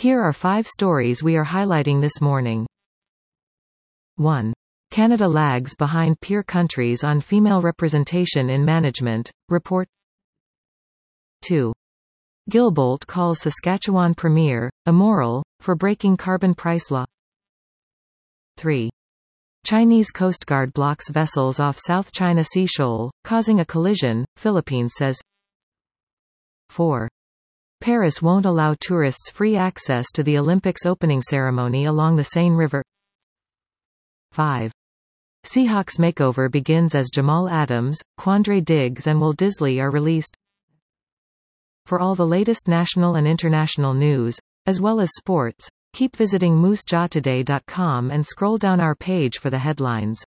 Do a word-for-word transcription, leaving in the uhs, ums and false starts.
Here are five stories we are highlighting this morning. one. Canada lags behind peer countries on female representation in management, report. two. Guilbeault calls Saskatchewan Premier immoral for breaking carbon price law. three. Chinese Coast Guard blocks vessels off South China Sea shoal, causing a collision, Philippines says. four. Paris won't allow tourists free access to the Olympics opening ceremony along the Seine River. five. Seahawks makeover begins as Jamal Adams, Quandre Diggs and Will Disley are released. For all the latest national and international news, as well as sports, keep visiting moose jaw today dot com and scroll down our page for the headlines.